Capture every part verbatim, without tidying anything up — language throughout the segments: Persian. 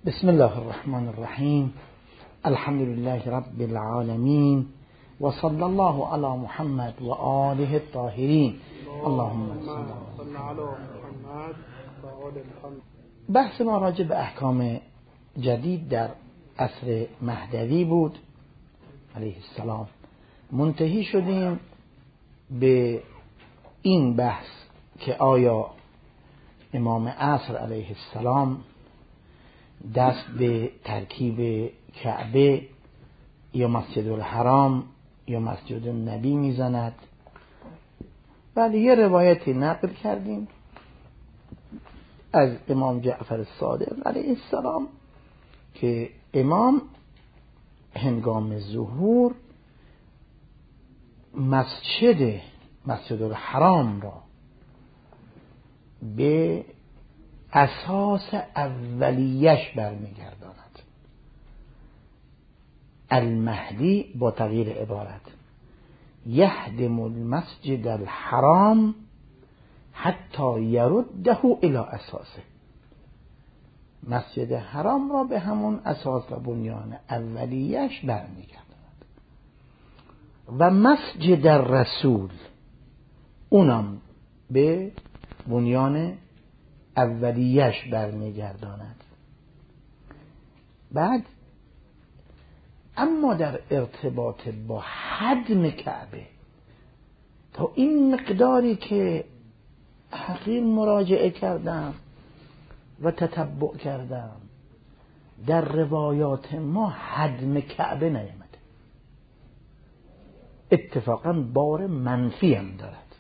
بسم الله الرحمن الرحیم. الحمد لله رب العالمین و صلی الله علی محمد و آله الطاهرین. اللهم صل علی محمد و آل محمد. بحث ما راجع به احکام جدید در عصر مهدوی بود علیه السلام. منتهی شدیم به این بحث که آیا امام عصر علیه السلام دست به ترکیب کعبه یا مسجد الحرام یا مسجد النبی میزند. ولی یه روایتی نقل کردیم از امام جعفر الصادق علیه السلام که امام هنگام ظهور مسجد مسجد الحرام را به اساس اولیش برمیگرداند. المهدی با تغییر عبارت یهدم المسجد الحرام حتی یرده الی اساسه، مسجد حرام را به همون اساس و بنیان اولیش برمیگرداند. و مسجد الرسول اونم به بنیان اولیش برمیگرداند. بعد اما در ارتباط با هدم کعبه تا این مقداری که حقیق مراجعه کردم و تتبع کردم در روایات ما هدم کعبه نیامده. اتفاقا بار منفی هم دارد.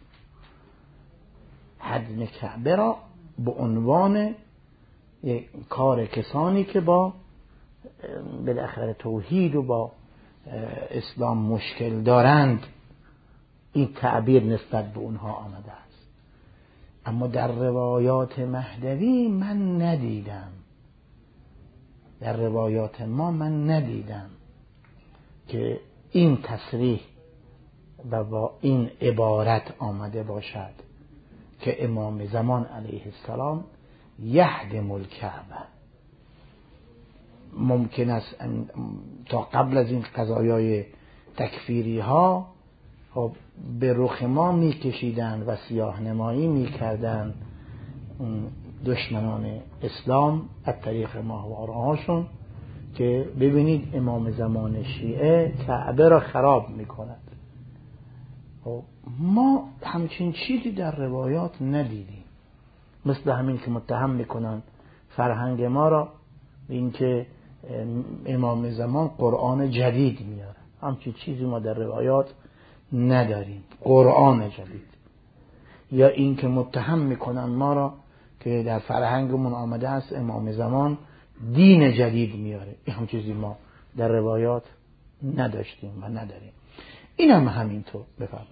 هدم کعبه را به عنوان یک کار کسانی که با بالاخره توحید و با اسلام مشکل دارند این تعبیر نسبت به اونها آمده است. اما در روایات مهدوی من ندیدم، در روایات ما من ندیدم که این تصریح و با این عبارت آمده باشد که امام زمان علیه السلام یهدم الکعبه. ممکن است تا قبل از این قضایای تکفیری ها خب به رخ ما میکشیدن و سیاه نمایی میکردن دشمنان اسلام از طریق ماهوارهاشون که ببینید امام زمان شیعه کعبه را خراب میکند. ما همچین چیزی در روایات ندیدیم، مثل همین که متهم میکنن فرهنگ ما را به این که امام زمان قرآن جدید میاره. همچین چیزی ما در روایات نداریم، قرآن جدید. یا این که متهم میکنن ما را که در فرهنگمون آمده است امام زمان دین جدید میاره. این هم چیزی ما در روایات نداشتیم و نداریم. این هم همینطور. بفرمایید.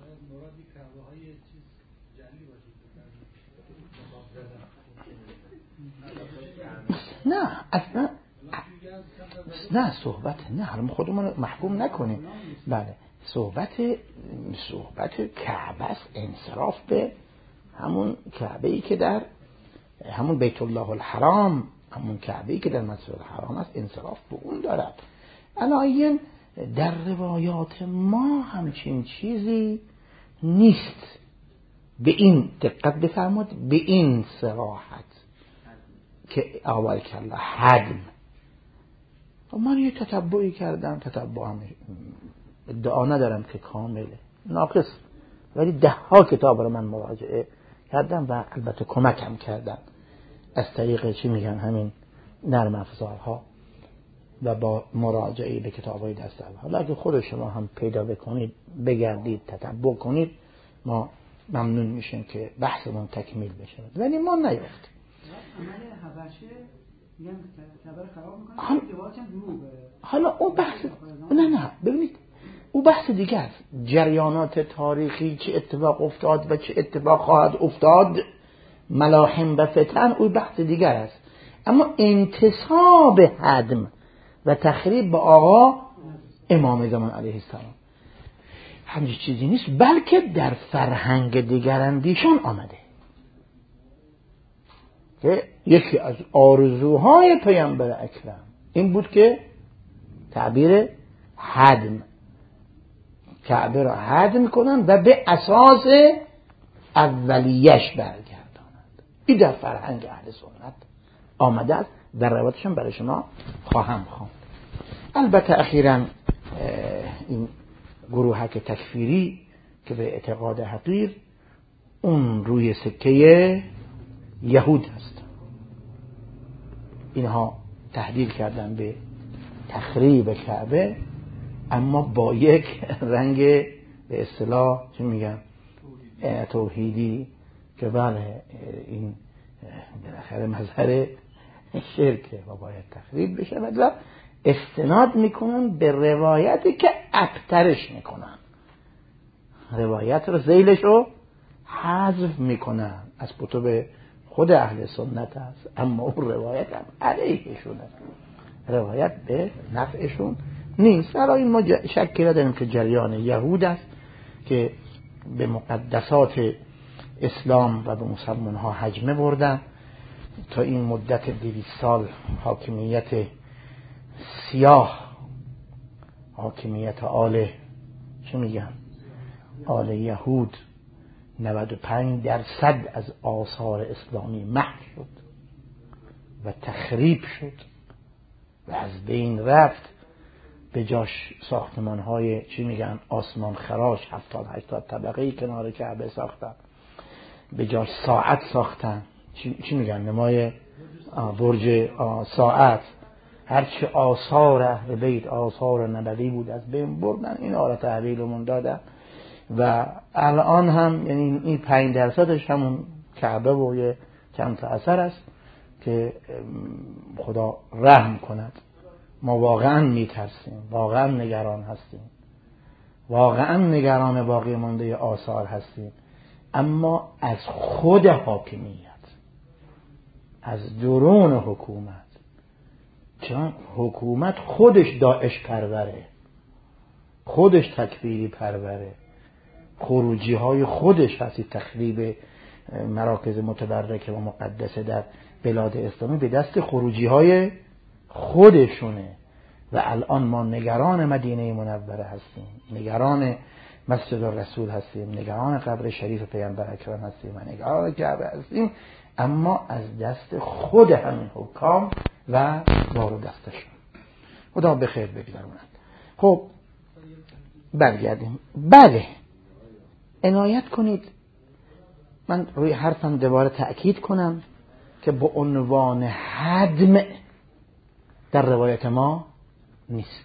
نه اصلا نه صحبت نه حالا خودمون محکوم نکنیم. بله صحبت صحبت کعبه است، انصراف به همون کعبه‌ای که در همون بیت الله الحرام، همون کعبه‌ای که در مسجد الحرام است، انصراف به اون دارد. الان در روایات ما همچین چیزی نیست. به این دقت بفرمایید، به این صراحت که اول کلا هدم. من یه تتبعی کردم، تتبعم ادعا ندارم که کامله، ناقص، ولی ده ها کتاب رو من مراجعه کردم و البته کمکم کردن از طریق چی میگن همین نرم افزارها و با مراجعه به کتاب‌های دست اول. حالا اگه خود شما هم پیدا بکنید، بگردید، تتبع کنید، ما ممنون میشیم که بحثمون تکمیل بشه. ولی ما نیافتیم. عمل حبشه میگن کعبه خراب میکنه، دیوارش هم دروغه. حالا اون بحث نه نه ببینید اون بحث دیگه است. جریانات تاریخی چه اتفاق افتاد و چه اتفاق خواهد افتاد، ملاحم و فتن، اون بحث دیگر است. اما انتصاب هدم و تخریب به آقا امام زمان علیه السلام همچین چیزی نیست، بلکه در فرهنگ دیگراندیشان آمده. که یکی از آرزوهای پیامبر اکرم این بود که تعبیر هدم، کعبه را هدم کنن و به اساس اولیش برگردانند. این در فرهنگ اهل سنت آمده است، در روایتشون برای شما خواهم خواند. البته اخیراً این گروهک تکفیری که به اعتقاد حقیر اون روی سکه یهود هست، اینها تهدید کردن به تخریب کعبه، اما با یک رنگ به اصطلاح چی میگن توحیدی که بله این بالاخره مظهر شرکه و باید تخریب بشه و استناد میکنن به روایتی که ابترش میکنن، روایت رو ذیلش رو حذف میکنن، از کتب خود اهل سنت هست اما اون روایت هم علیهشونه، روایت به نفعشون نیست. برای این ما شکی نداریم که جریان یهود است که به مقدسات اسلام و به مسلمان ها هجمه بردن، تا این مدت دویست سال حاکمیت سیاه، حاکمیت آل چه میگن آل یهود، نود و پنج درصد از آثار اسلامی محو شد و تخریب شد و از بین رفت، به جاش ساختمان های چی میگن آسمان خراش هفتاد هشتاد طبقه‌ای کنار کعبه ساختن، به جاش ساعت ساختن، چی, چی میگن نمای برج ساعت، هرچی آثار اهل بیت آثار نبوی بود از بین بردن، این آره تحویلمون دادن و الان هم یعنی این پنج درصدش همون کعبه و یه چند تا اثر است که خدا رحم کند. ما واقعا میترسیم، واقعا نگران هستیم، واقعا نگران باقی مانده آثار هستیم، اما از خود حاکمیت، از درون حکومت، چون حکومت خودش داعش پروره، خودش تکفیری پروره، خروجی های خودش هستی، تخریب مراکز متبرکه و مقدسه در بلاد اسلامی به دست خروجی های خودشونه و الان ما نگران مدینه منوره هستیم، نگران مسجد الرسول هستیم، نگران قبر شریف پیامبر اکرم هستیم و نگران کعبه هستیم، اما از دست خود همین حکام و دار و دستشون. خدا به خیر بگذارونند. خب برگردیم. بله عنایت کنید، من روی حرفم دوباره تأکید کنم که با عنوان هدم در روایت ما نیست.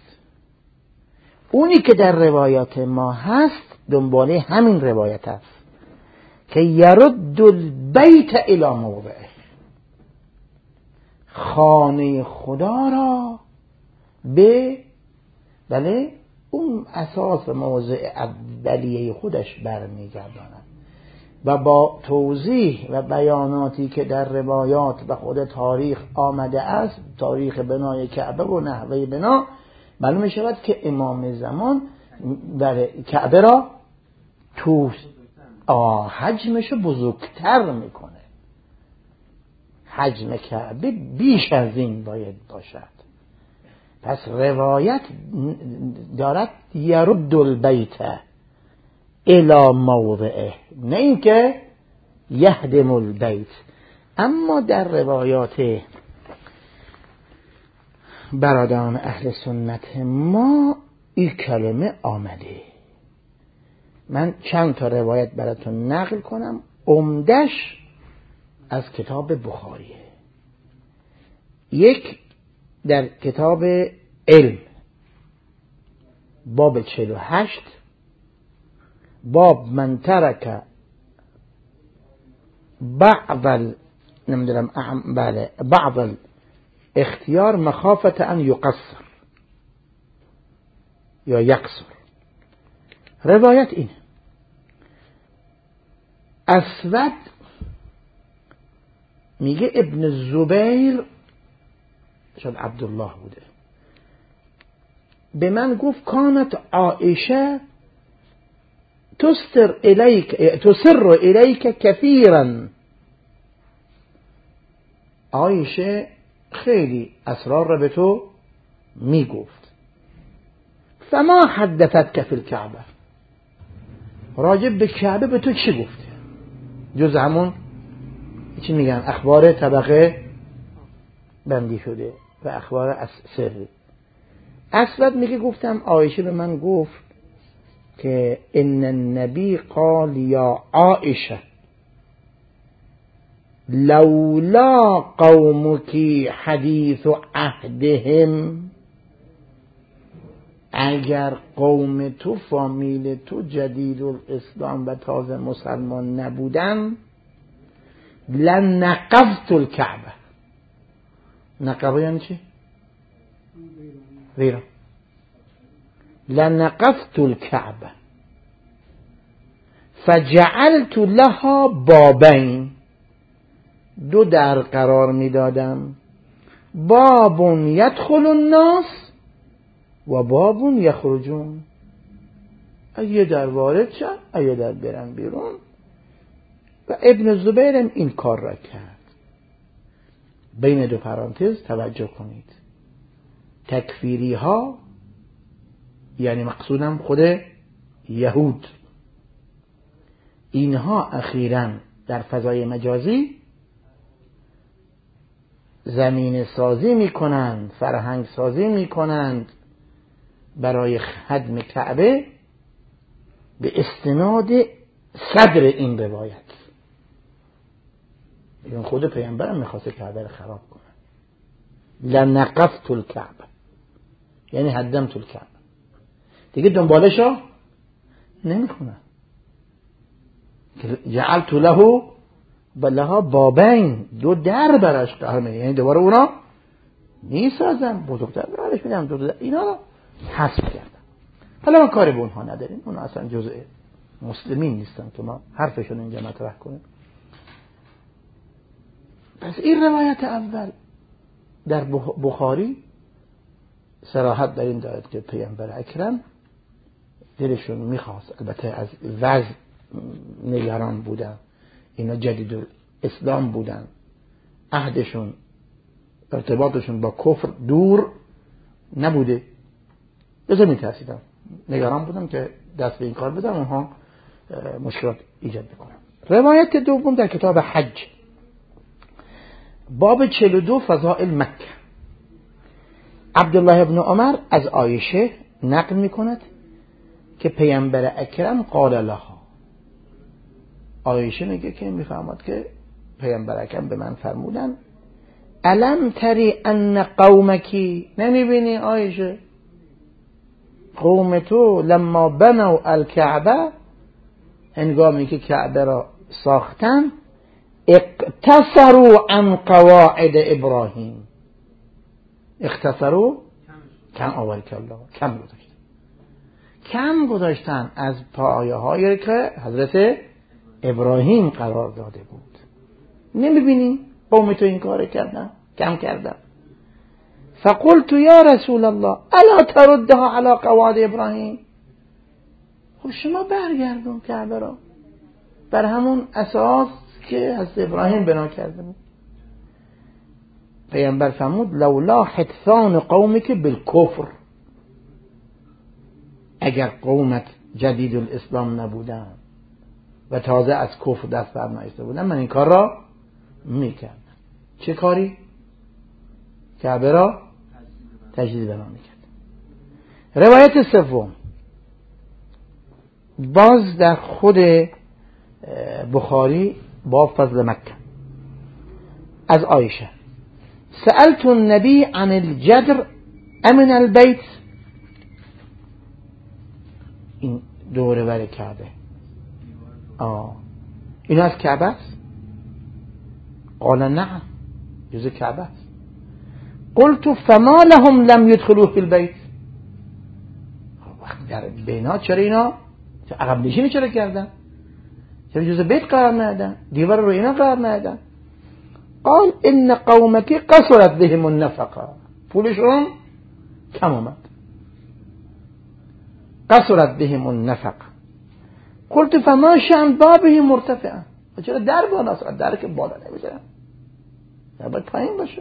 اونی که در روایات ما هست دنباله همین روایت است که یرد البیت الی موضعه، خانه خدا را به بله اون اساس موضع اولیه خودش برمیگرداند و با توضیح و بیاناتی که در روایات و خود تاریخ آمده است، تاریخ بنای کعبه و نحوه بنا، معلوم می شود که امام زمان در کعبه را تو حجمش بزرگتر میکنه، حجم کعبه بیش از این باید باشد. پس روایت دارد یرد البیت الی موضعه، نه اینکه یهدم البیت. اما در روایات برادران اهل سنت ما این کلمه آمده. من چند تا روایت براتون نقل کنم، عمدش از کتاب بخاریه. یک در کتاب علم باب چهل و هشت، باب من ترک بعض نمیدونم بله بعض اختیار مخافت ان یقصر یا یقصر. روایت اینه، اسود میگه ابن زبیر شاید عبدالله بوده، به من گفت کانت عائشه تستر الیک تسر الیک کثیرا عایشه خیلی اسرار را به تو میگفت. فما حدثتک فی الکعبه، راجع به کعبه به تو چی گفته؟ جز همون چی میگن اخبار طبقه بندی شده و اخبار از سری. اسود میگه گفتم عایشه به من گفت که ان النبی قال یا عایشه لولا قومك حدیث عهدهم، اگر قوم تو فامیل تو جدید الاسلام و تازه مسلمان نبودن لنقضت الکعبه. نقضه یعنی چی؟ ویران. لنقضت الکعبه فجعلت لها بابین، دو در قرار میدادم، باب یدخل الناس و باب یخرجون، یه در وارد شد یه در برن بیرون. و ابن زبیرم این کار را کرد. بین دو پرانتز توجه کنید، تکفیری ها یعنی مقصودم خود یهود، اینها اخیراً در فضای مجازی زمین سازی میکنند، فرهنگ سازی میکنند برای هدم کعبه به استناد صدر این روایت. این خود پیامبرم میخواسته کعبه رو خراب کنه. لنقضت الکعبه یعنی هدمت الکعبه. دیگه دنبالشو نمیخونن. جعلت له بلها بابین، دو در براش قرار میدم، یعنی دوباره اونا میسازم، بزرگتر برایش میدم، دو در اینا رو حذف کردم. حالا ما کاری به اونها نداریم، اونا اصلا جزء مسلمین نیستن که ما حرفشون اینجا مطرح کنیم. پس این روایت اول در بخاری صراحت در این دارد که پیامبر اکرم دلشون میخواست، البته از وضع نگران بودن، اینا جدید اسلام بودن، عهدشون ارتباطشون با کفر دور نبوده، بذار میترسیدم، نگران بودم که دست به این کار بدم اونها مشکلات ایجاد بکنم. روایت دوم در کتاب حج باب چهل و دو فضائل مکه، عبدالله ابن عمر از عایشه نقل میکند که پیامبر اکرم قال لها، عایشه میگه که میفهمد که پیامبر اکرم به من فرمودن الم تری ان قومکی، نمیبینی عایشه قوم تو لما بنوا الکعبه، هنگامی که کعبه را ساختن، اقتصروا عن قواعد ابراهیم، اقتصروا کم آوری کلا کم گذاشتن کم گذاشتن از پایه هایی که حضرت ابراهیم قرار داده بود. نمیبینی قوم تو این کار کردن، کم کردن. فقلت یا رسول الله الا تردها علی قواعد ابراهیم، خب شما برگردون کعبه را بر همون اساس که حضرت ابراهیم بنا کرده بود. پیامبر فرمود لولا حدثان قومک بالکفر، اگر قومت جدید الاسلام نبودن و تازه از کفر دست بر نایسته بودن، من این کار را میکردم. چه کاری؟ کعبه را تجدید بنا میکرد. روایت سوم باز در خود بخاری باب فضل مکه از عایشه، سألت النبی عن الجدر امن البیت، این دوره بر کعبه، آه این از کعبه است؟ قال نعم جز کعبه است. قلت فما لهم لم يدخلوا في البيت، وقت در بینا چرا اینا عقب نشینی چرا کردن؟ چرا جز بیت قرار ندادن؟ دیوار رو اینا قرار ندادن؟ قال ان قومك قصرت بهم النفقه، پولشون کم اومد، قصرت بهم النفقه. قلت فما شأن بابه مرتفعا، چرا در بالاست؟ در که بالا نمیذارن، باید پایین باشه.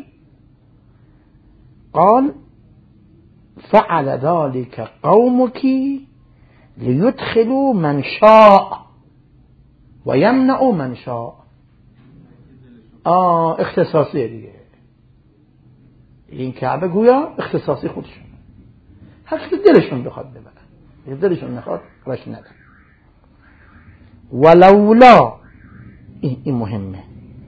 قال فعل ذلك قومك لیدخلوا من شاء و یمنعوا من شاء. آه اختصاصیه دیگه. این کعبه گویا اختصاصی خودشون، هر چی دلشون بخواد ببرن، دلشون نخواد راش ندن. ولولا، این مهمه،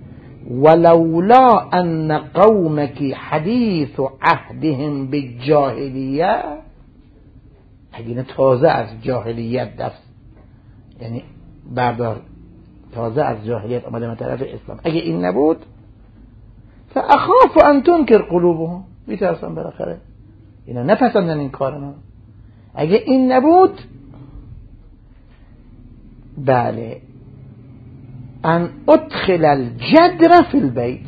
ولولا ان قومك حدیث عهدهم بالجاهلیه، اگه تازه از جاهلیت دست، یعنی بردار تازه از جاهلیت آمده من طرف اسلام، اگه این نبود فاخاف ان تنکر قلوبهم، میترسم بالاخره اینا نپسندن این کارنا. اگه این نبود، بله، ان ادخل الجدر فی البیت،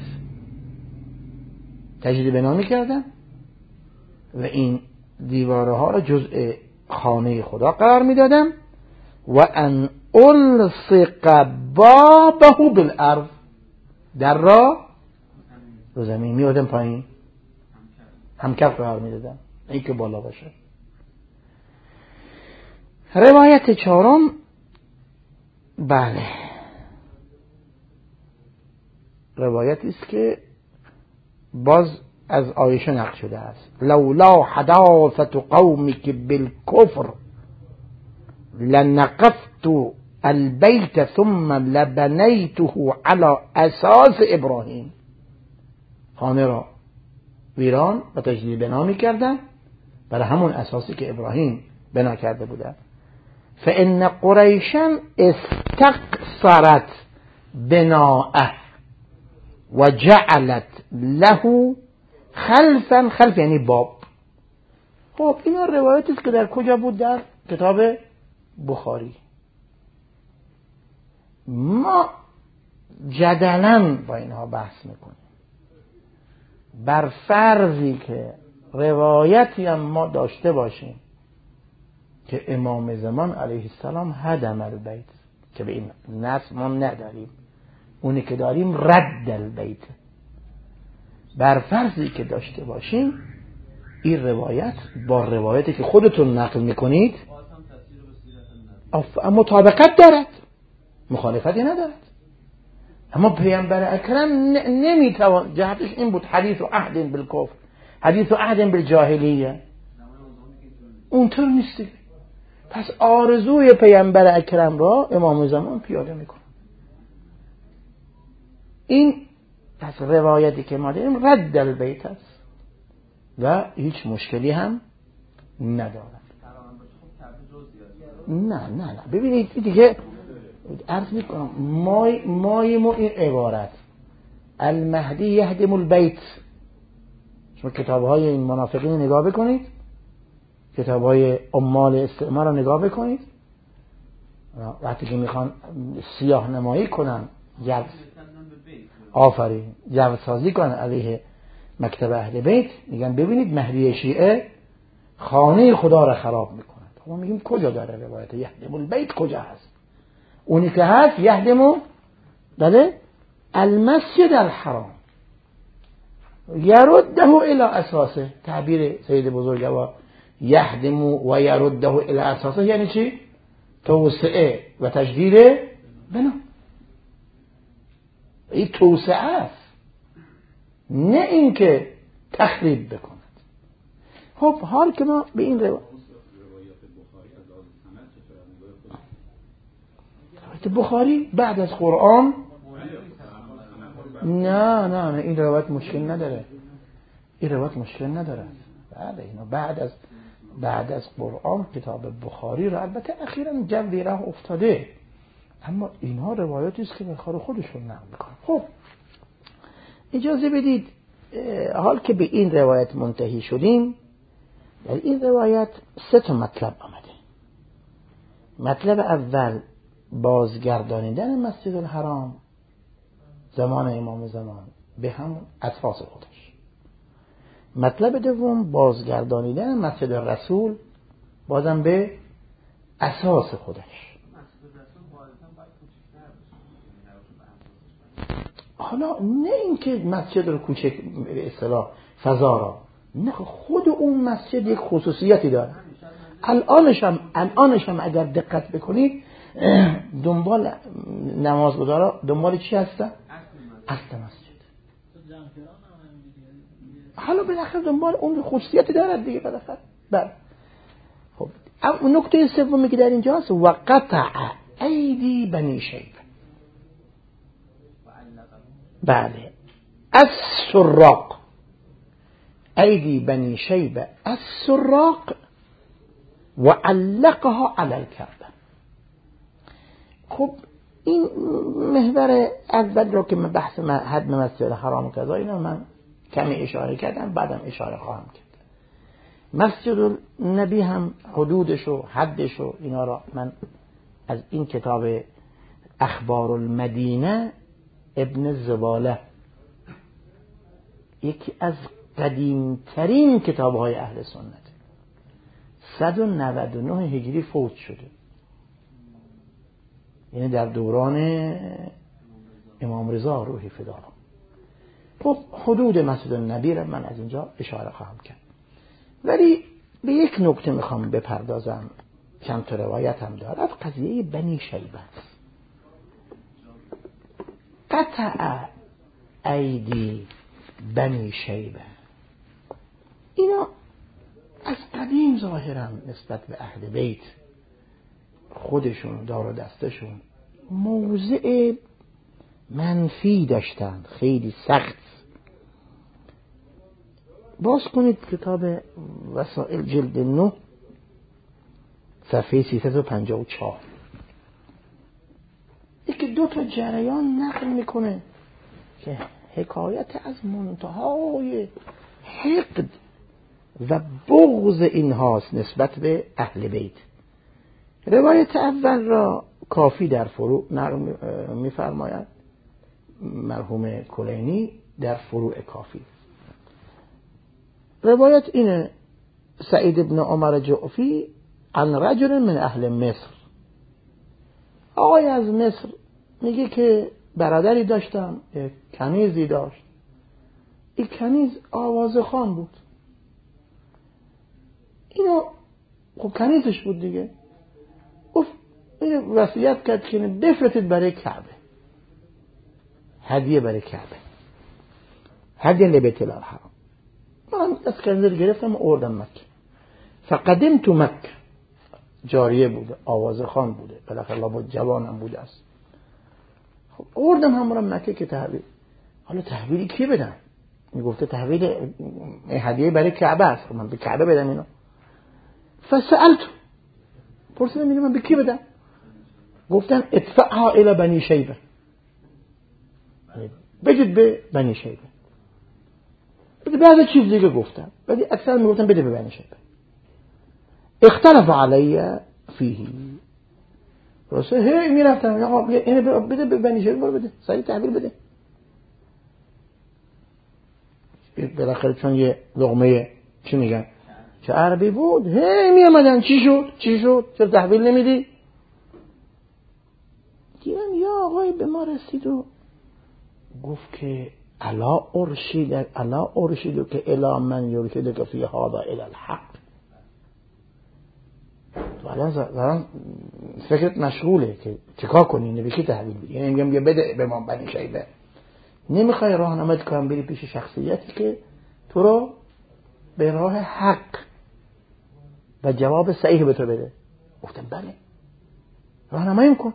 تجدید بنا میکردن و این دیواره ها را جزء خانه خدا قرار میدادن و ان الصق بابه بالارض، در را رو زمین میادن پایین، همکف قرار میدادن، این که بالا باشه. روایت چهارم، بله، روایتی است که باز از عایشه نقل شده است. لولا حداثت قومك بالكفر لنقفت البيت ثم لبنيته على اساس ابراهیم، خانه را ویران و تجدید بنا می‌کردند برای همون اساسی که ابراهیم بنا کرده بودند. فإن قریشا استقصرت بناءه و جعلت له خلفا، خلف یعنی باب. خب اینا روایتی است که در کجا بود؟ در کتاب بخاری. ما جدلاً با اینها بحث میکنیم بر فرضی که روایتی هم ما داشته باشیم که امام زمان علیه السلام هدم البیت، که به این نص ما نداریم، اونی که داریم رد البیت. بر فرضی که داشته باشیم این روایت با روایتی که خودتون نقل میکنید مطابقت دارد، مخالفتی ندارد. اما پیامبر اکرم نمیتوان، جهتش این بود حدیث و عهد بالکفر، حدیث و عهد بالجاهلیه، اونطور نیست. پس آرزوی پیامبر اکرم را امام زمان پیاده میکنه. این پس روایتی که ما داریم رد البیت است و هیچ مشکلی هم ندارد. نه نه نه ببینید دیگه عرض میکنم، مای مایم و این عبارت المهدی یهدم البیت. شما کتاب های این منافقین نگاه بکنید، کتاب های عمال استعمار رو نگاه بکنید، وقتی که میخوان سیاه نمایی کنن، جو آفرین جو سازی کنن علیه مکتب اهل بیت، میگن ببینید مهدی شیعه خانه خدا را خراب میکنند. ما میگیم کجا داره روایت یهدم البیت کجا هست؟ اونی که هست یهدمو بله المسجد الحرام یرده الی اساسه، تعبیر سید بزرگوار یهدمو و یرده الی اساسه یعنی چی؟ توسعه و تجدید بنا. این توسعه است، نه اینکه تخریب بکند. خب حال که ما به این روایت بخاری بعد از قرآن، نه نه نه این روایت مشکل نداره، این روایت مشکل نداره. بله اینا بعد از بعد از قرآن کتاب بخاری را البته اخیراً جوی راه افتاده، اما اینها روایاتی است که به کار خودشون نقل میکنن. خب اجازه بدید حال که به این روایت منتهی شدیم، در این روایت سه تا مطلب آمده. مطلب اول بازگردانیدن مسجد الحرام زمان امام زمان به همون اساس خودش. مطلب دوم بازگردانیدن مسجد رسول بازم به اساس خودش. حالا نه اینکه مسجد رو کوچک به اصطلاح فضا را، نه، خود اون مسجد یک خصوصیتی داره. الانش هم الانش هم اگر دقت بکنید دنبال نمازگزارا دنبال چی هستن؟ اصل مسجد. حالا بالاخره دنبال اون خصوصیتی داره دیگه بالاخره. بله. خب نکته سومی که در اینجاست و قطع ایدی بنی شیبه. بله. السراق ایدی بنی شیبه السراق و علقها علی الکعبه. خب این محور اول رو که من بحث حد مسجد حرام کذا اینا من کمی اشاره کردم، بعدم اشاره خواهم کرد. مسجد النبی هم حدودش و حدش و اینا را من از این کتاب اخبار المدینه ابن زباله، یکی از قدیمترین کتاب‌های اهل سنت، صد و نود و نه هجری فوت شده، یعنی در دوران امام رضا روحی فدا. خب حدود مسجد النبی را من از اینجا اشاره خواهم کرد، ولی به یک نکته میخوام بپردازم، چند تا روایت هم دارد. قضیه بنی شیبه است. قطع ایدی بنی شیبه، اینا از قدیم ظاهرا نسبت به اهل بیت خودشون دار و دستشون موضع منفی داشتند، خیلی سخت. باز کنید کتاب وسائل جلد نه صفحه سیصد و پنجاه و چهار. یکی دو تا جریان نقل میکنه که حکایت از منتهای حقد و بغض اینهاست نسبت به اهل بیت. روایت اول را کافی در فروع میفرماید، مرحوم کلینی در فروع کافی. روایت اینه: سعید ابن عمر جعفی عن رجل من اهل مصر. آقای از مصر میگه که برادری داشتم، یک کنیزی داشت. این کنیز آوازخوان بود. اینو خب کنیزش بود دیگه، گفت اینو وصیت کرد که بفرستید برای کعبه، هدیه برای کعبه، هدیه لبیت الله الحرام. من از کنیز گرفتم آوردم مکه. فقدمت مکه، جاریه بوده، آوازخوان بوده، بالاخره لابد جوانم بوده است. خب آوردم همراه مکه که تحویل. حالا تحویلی کی بدم؟ میگفته تحویل هدیه برای کعبه است. خب من به کعبه بدم اینو؟ فسألت، پرسیدم میگم من به کی بدم؟ گفتن ادفعها الى بنی شیبه، بجد به بنی شیبه. بعض چیز دیگه گفتن، ولی اکثر میگفتن بده به بنی شیبه. اختلف علی فیه. رسول هی میرفتم یا آقا اینو بده به بنی شیبه، برو بده، سریع تحویل بده. بالاخره چون یه لقمه چی میگن که عربی بود، هی میامدن چی شد چی شد چرا تحویل نمیدی؟ دیدم یا آقای به ما رسید و گفت که الا ارشید الا ارشید که الا من یرشد که فی هذا الی الحق. تو الان الان فکرت مشغوله که چیکار کنی، به کی تحویل بدی؟ یعنی میگم بیا بده به ما بنی شیبه. نمیخوای راهنمایی کنم بری پیش شخصیتی که تو رو به راه حق و جواب صحیح به تو بده. گفتم بله، راهنمایی کن.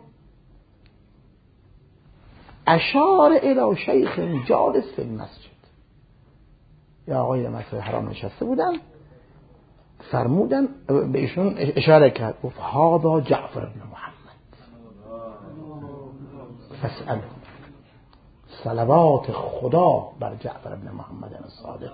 اشار الی شیخ جالس فی المسجد. یا آقای در مسجد حرام نشسته بودن، فرمودن به ایشون اشاره کرد، گفت هذا جعفر ابن محمد فاسأله. صلوات خدا بر جعفر ابن محمد الصادق.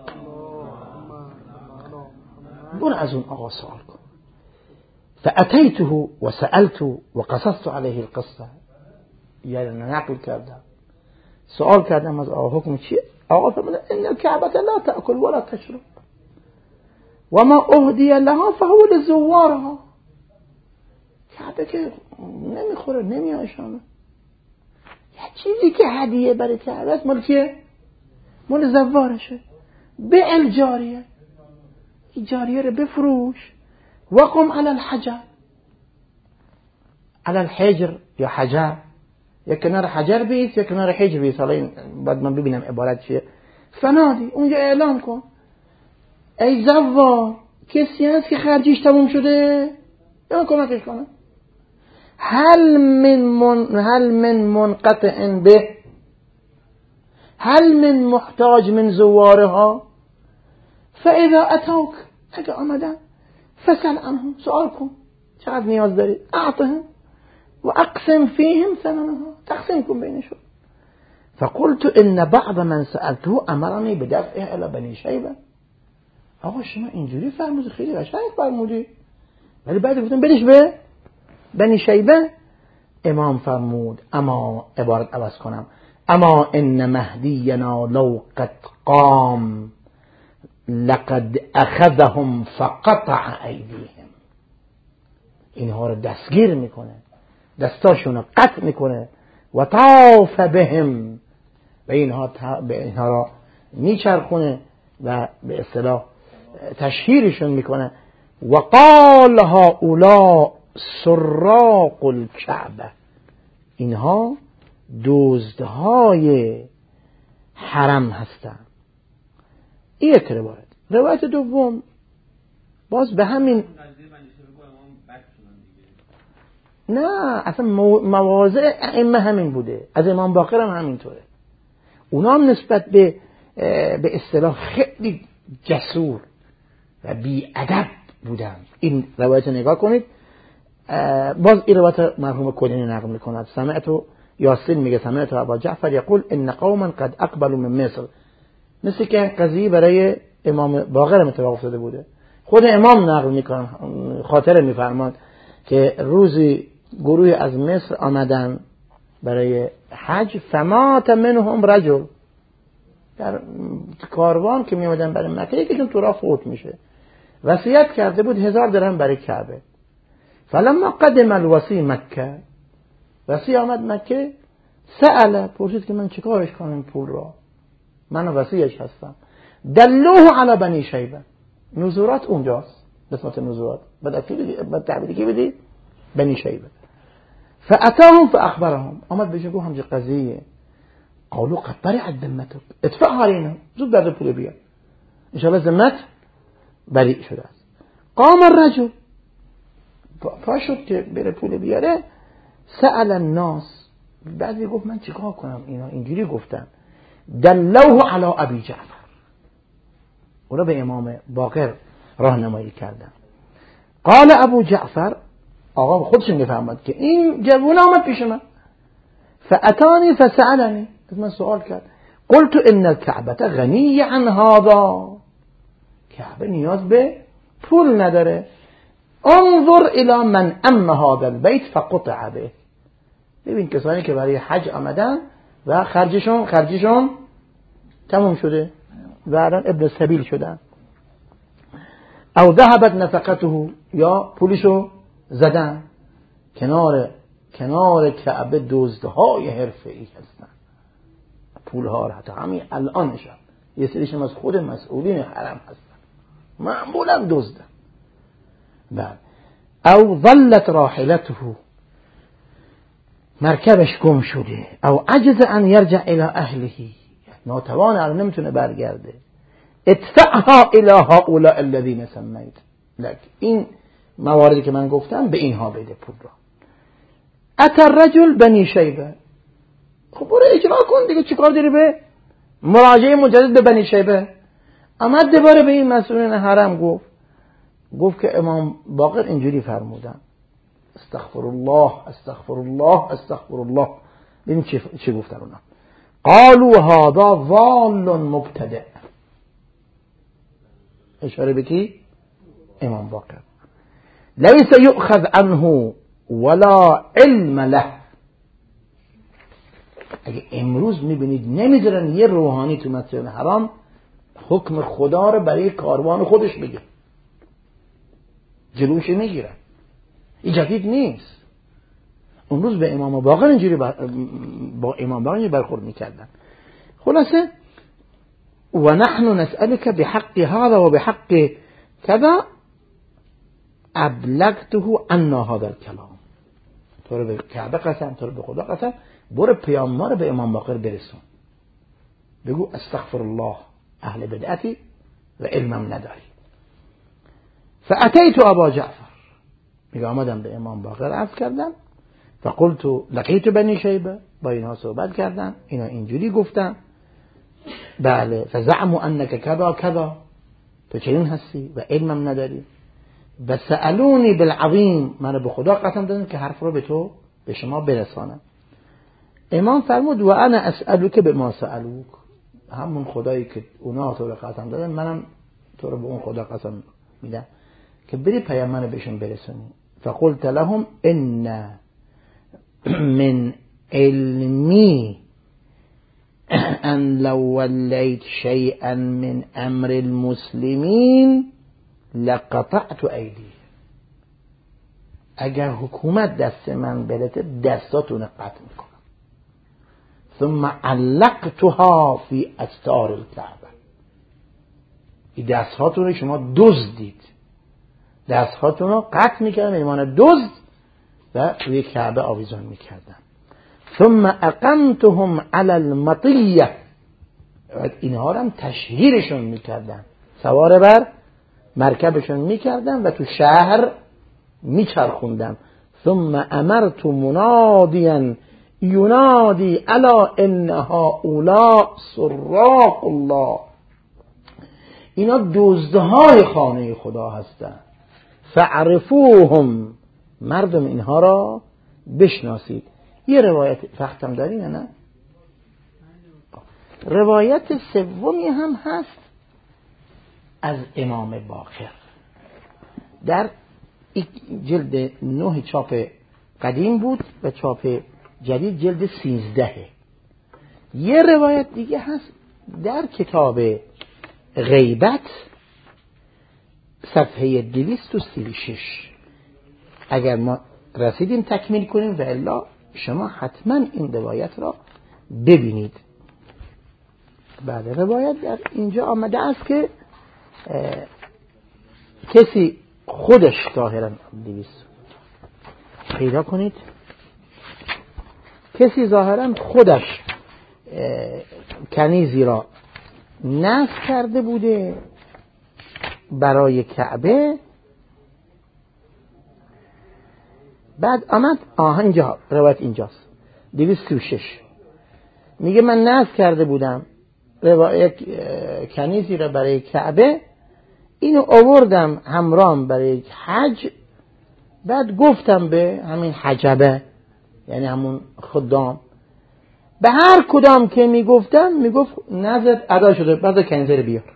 برو از اون آقا سوال کن. فاتیته و سألت و قصصت علیه القصه. یعنی نقل کردم، سوال کردم از آقا حکم چیه؟ آقا فرمود ان الكعبه لا تأكل ولا تشرب و ما اهدی لها فهو چیزی که هدیه برای کعبه است مال کیه؟ مال زوارشه. به الجاریه، این جاریه رو بفروش. وقم علی الحجر، علی الحجر یا حجر، یا کنار حجر بیست یا کنار حجر بیست. حالا این بعد من ببینم عبارت چیه. فنادی، اونجا اعلام کن ای زوار، کسی هست که خرجیش تموم شده یا کمکش کنه. هل من من هل من منقطع به، هل من محتاج من زوارها، فاذا اتوک، اگه آمدن فسل عنهم، سوال کن چقدر نیاز داری، اعطهم و اقسم فیهم ثمنها، تقسیم کن بینشون. فقلت ان بعض من سألته امرني بدفعه الى بني شیبه. آقا شما اینجوری فرمودی، خیلی قشنگ فرمودی، ولی بعد گفتم بدش به بنی شیبه. امام فرمود اما، عبارت عوض کنم، اما ان مهدینا لو قد قام لقد اخذهم فقطع ایدیهم. اینها رو دستگیر میکنه، دستاشون رو قطع میکنه. و طاف بهم، و اینها به اینها را میچرخونه و به اصطلاح تشهیرشون میکنه. و قال هؤلاء سراق الکعبه، اینها دزدهای حرم هستند. این یک روایت. روایت دوم باز به همین، نه اصلا مواضع ائمه همین بوده، از امام باقر هم همینطوره. اونا هم نسبت به به اصطلاح خیلی جسور و بی ادب بودن. این روایت نگاه کنید. باز این روایت مرحوم کلینی نقل میکند. سمعتو یاسین میگه سمعتو ابا جعفر یقول ان قوما قد اقبلوا من مصر. مثل که قضیه برای امام باقر اتفاق افتاده بوده. خود امام نقل میکنه، خاطره میفرماد که روزی گروه از مصر آمدن برای حج، فمات منهم رجل، در کاروان که می اومدن برای مکه یکیشون تو راه فوت میشه. وصیت کرده بود هزار درهم برای کعبه. فلما قدم الوصی مکه، وصی آمد مکه، سأله، پرسید که من چیکارش کنم پول را، من وصیش هستم. دلوه علی بنی شیبه، نزورات اونجاست، قسمت نزورات بعد تعبیری که بدی بنی شیبه. فاتاهم فاخبرهم، آمد بهشون گفت همچین قضیه. قالوا قد برئت ذمتك ادفعها علينا، زود بعد پول بیا، ان شاء الله ذمت بری شده است. قام الرجل، پا شد که بره پول بیاره. سأل الناس، بعضی گفت من چیکار کنم، اینا اینجوری گفتن. دلوه علی ابی جعفر، اونا به امام باقر راهنمایی کردن. قال ابو جعفر، آقا خودشون میفهمد که این جوون آمد پیش من. فاتانی فسألنی، از من سوال کرد. قلت ان الكعبه غنی عن هذا، کعبه نیاز به پول نداره. انظر الى من اما هذا البيت فقطع به، ببین کسانی که برای حج آمدن و خرجشون خرجشون تموم شده و الان ابن سبیل شدن. او ذهبت نفقته، یا پولشو زدن. کنار کنار کعبه دزدهای حرفه‌ای هستن، پولها را حتی همین الان نشد یه سریشون از خود مسئولین حرم هستن، معمولا دزدن. بعد او ظلت راحلته، مرکبش گم شده. او عجز ان یرجع الى اهله، ناتوان الان نمیتونه برگرده. ادفعها الى هؤلاء الذين سميت لك، این مواردی که من گفتم به اینها بده پول را. اتى الرجل بني شیبه، خب برو اجرا کن دیگه، چیکار داری به مراجعه مجدد به بنی شیبه؟ آمد دوباره به این مسئولین حرم گفت گفت که امام باقر اینجوری فرمودن، استغفر الله استغفر الله استغفر الله. ببین چی چی گفتن اونا. قالوا هذا ضال مبتدع، اشاره به کی؟ امام باقر. ليس يؤخذ عنه ولا علم له. اگه امروز میبینید نمیذارن یه روحانی تو مسجد حرام حکم خدا رو برای کاروان خودش بگه، جلوش میگیرن. این جدید نیست. اون روز به امام باقر اینجوری با, با امام باقر برخورد میکردن. خلاصه و نحن نسألك بحق هذا و بحق كذا ابلغته عنا هذا الكلام. تو رو به کعبه قسم، تو رو به خدا قسم، برو پیام ما رو به امام باقر برسون، بگو استغفر الله اهل بدعتی و علمم نداری. فاتیت ابا جعفر، میگه آمدم به امام باقر عرض کردم، فقلت لقیت بنی شیبه، با اینها صحبت کردم، اینا اینجوری گفتن، بله فزعموا انک کذا کذا، تو چنین هستی و علمم نداری. و سألونی بالعظیم، من به خدا قسم دادن که حرف رو به تو به شما برسانم. امام فرمود و انا اسألوک بما سألوک، همون خدایی که اونا تو رو قسم دادن منم تو رو به اون خدا قسم میدم که بری پیامبر بهشون برسونی. فقلت لهم ان من علمی ان لو وليت شيئا من امر المسلمين لقطعت ایدی، اگر حکومت دست من برسه دستاتون قطع میکنم. ثم علقتها فی استار الكعبه، این دستهاتون رو شما دزدید، دستهاتون رو قطع میکردم ایمان دزد و روی کعبه آویزان میکردم. ثم اقمتهم علی المطیه، اینها رو هم تشهیرشون میکردم، سوار بر مرکبشون میکردم و تو شهر میچرخوندم. ثم امرت منادیا ینادی الا انها اولا سراق الله، اینا دزدهای خانه خدا هستند، فعرفوهم، مردم اینها را بشناسید. یه روایت وقتم داریم یا نه؟ روایت سومی هم هست از امام باقر در جلد نه چاپ قدیم بود و چاپ جدید جلد سیزده. یه روایت دیگه هست در کتاب غیبت صفحه دویست و سی و شش. اگر ما رسیدیم تکمیل کنیم و الا شما حتما این روایت را ببینید. بعد روایت در اینجا آمده است که کسی خودش ظاهرا دویست پیدا کنید، کسی ظاهرا خودش کنیزی را نصب کرده بوده برای کعبه، بعد آمد آها اینجا روایت اینجاست دویست و شش، میگه من نصب کرده بودم روایت کنیزی را برای کعبه، اینو آوردم همراهم برای حج، بعد گفتم به همین حجبه یعنی همون خدام، به هر کدام که میگفتم میگفت نظر ادا شده، بعد کنیزه رو بیار.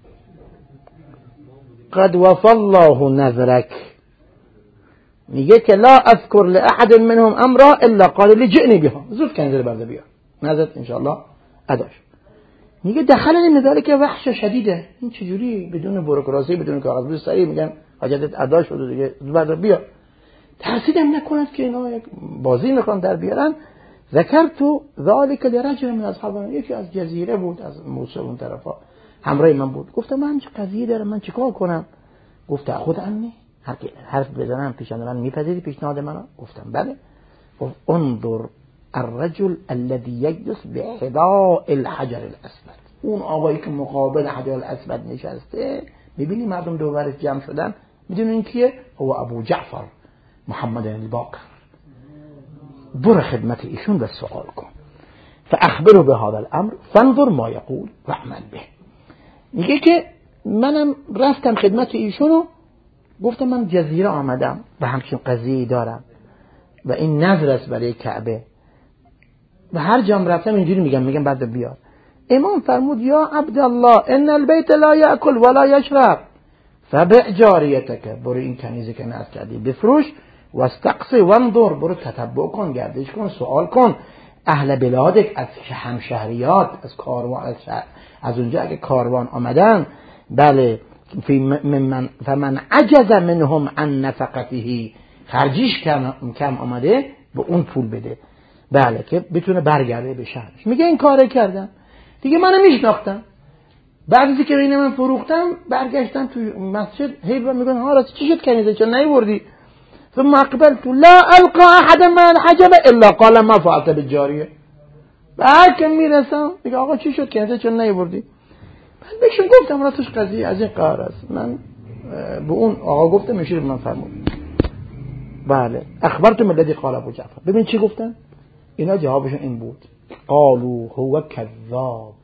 قد وفى الله نذرك، میگه که لا اذكر لاحد منهم امرا الا قال لي جئني بها، زود کنیزه رو بعد بیار، نظر انشاءالله ادا شد. میگه دخلنی مداره که وحش شدیده، این چجوری بدون بروکراسی بدون کاغذ سریع میگن حاجتت ادا شده دیگه بعد بیا. ترسیدم نکند که اینا یک بازی میخوان در بیارن. ذکرت ذلك لرجل من اصحابنا، یکی از جزیره بود از موسی اون طرفا همراه من بود، گفتم من چه قضیه دارم، من چیکار کنم؟ گفت خود انی حرف بزنم پیشنهاد من میپذیری پیشنهاد منو؟ گفتم بله. گفت انظر الرجل الذي يجلس بحذاء الحجر الاسود، اون آقایی که مقابل حجر الاسود نشسته، میبینی مردم دوبرش جمع شدن، میدونی این کیه؟ هو ابو جعفر محمد الباقر. برو خدمت ایشون و سوال کن، فاخبره به هذا الامر فانظر ما يقول واعمل به. میگه که منم رفتم خدمت ایشونو، گفتم من جزیره آمدم و همچین قضیه‌ای دارم و این نظر است برای کعبه و هر جام رفتم اینجوری میگم میگم بعد بیار. امام فرمود یا عبدالله ان البیت لا یاکل ولا یشرب فبع جاریتک، برو این کنیزی که نصب کردی بفروش، واستقصی وانظر، برو تتبع کن، گردش کن، سوال کن اهل بلادک، از همشهریات، از کاروان، از, از اونجا اگه کاروان آمدن، بله فی من فمن عجز منهم عن نفقته، خرجیش کم, کم آمده به اون پول بده، بله، که بتونه برگرده به شهرش. میگه این کاره کردم دیگه، منو میشناختم، بعد از اینکه اینو من فروختم برگشتم تو مسجد، هی میگن ها راست چی شد کنیزه چون نیوردی؟ ثم اقبلت لا القى احد من حجب الا قال ما فعلت بالجاریه. بعد که میرسم میگه آقا چی شد کنیزه چون نیوردی؟ من بهشون گفتم راستش قضیه از این قرار است، من به اون آقا گفتم میشه من فرمود بله اخبرتم الذي قال ابو جعفر. ببین چی گفتن اینا، جوابشون این بود قالوا هو کذاب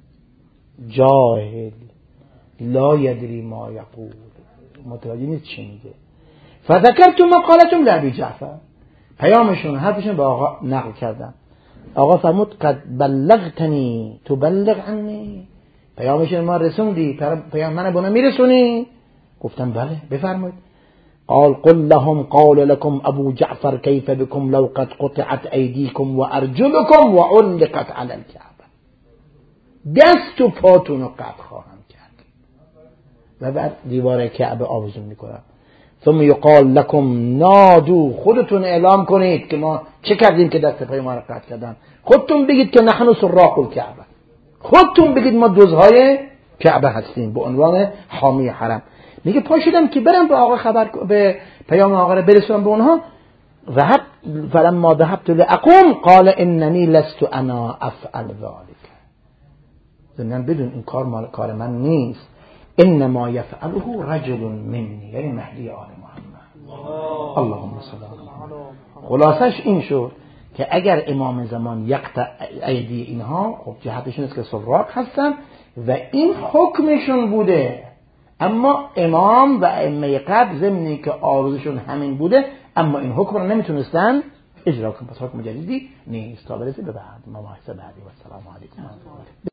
جاهل لا یدری ما یقول، متوجه نیست چی میگه. فذكرت مقالتهم لابي جعفر، پیامشون حرفشون به آقا نقل کردم. آقا فرمود قد بلغتنی تبلغ عنی، پیامشون ما رسوندی، پیام من به میرسونی؟ گفتم بله بفرمایید. قال قل لهم قال لكم ابو جعفر كيف بكم لو قد قطعت ايديكم وارجلكم وعلقت على الكعبه، دست و پاتون رو قطع خواهم کرد و بعد دیوار کعبه آویزون میکنم. ثم يقال لكم نادو، خودتون اعلام کنید که ما چه کردیم که دست پای ما رو قطع کردن، خودتون بگید که نحن سراق الكعبه، خودتون بگید ما دزدهای کعبه هستیم به عنوان حامی حرم. میگه پا شدم که برم به آقا خبر، به پیام آقا رو برسونم به اونها. ذهب فلما ذهبت لاقوم قال انني لست انا افعل ذلك، زمین بدون این کار مال کار من نیست، انما یفعله رجل منی، یعنی مهدی آل محمد. اللهم صل علی. خلاصش این شد که اگر امام زمان یقطع ایدی اینها، خب جهتشون است که سراق هستن و این حکمشون بوده، اما امام و ائمه قبل ضمن که آرزوشون همین بوده اما این حکم رو نمیتونستن اجرا کنن، پس حکم جدیدی نیست. تا برسه به بعد مباحث بعدی و السلام علیکم.